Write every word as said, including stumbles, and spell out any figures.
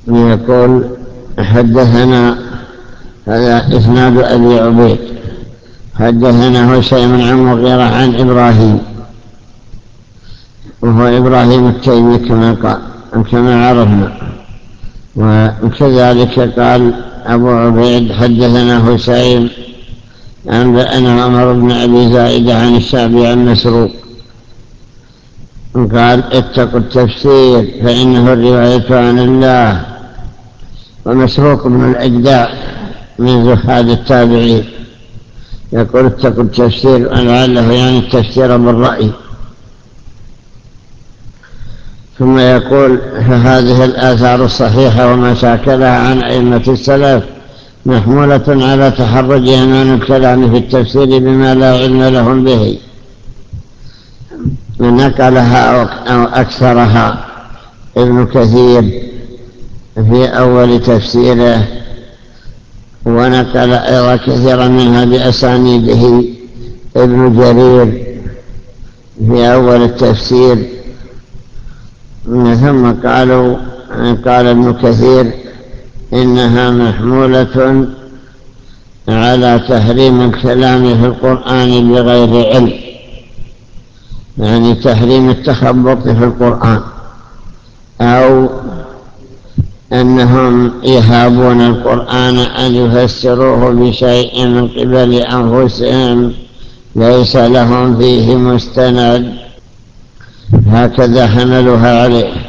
يقول حدثنا، هذا إسناد أبي عبيد، حدثنا هشيم عن مغيرة عن إبراهيم، وهو إبراهيم التيمي كما قال كما عرفنا. وكذلك قال أبو عبيد حدثنا هشيم عن أنا عمر بن أبي زائدة عن الشعبي عن مسروق قال اتقوا التفسير فإنه الرواية عن الله. ومسروق بن الأجدع من زهاد التابعين يقول اتقوا التفسير، لعله يعني التفسير بالرأي. ثم يقول فهذه الآثار الصحيحة وما شاكلها عن أئمة السلف محمولة على تحرجهم عن الكلام في التفسير بما لا علم لهم به، نقلها أو أكثرها ابن كثير في أول تفسيره، ونقل أيضا كثيرا منها بأسانيده ابن جرير في أول التفسير. ثم قالوا قال ابن كثير إنها محمولة على تحريم الكلام في القرآن بغير علم، يعني تحريم التخبط في القرآن، أو أنهم يهابون القرآن أن يفسروه بشيء من قبل أنفسهم ليس لهم فيه مستند، هكذا حملوها عليه.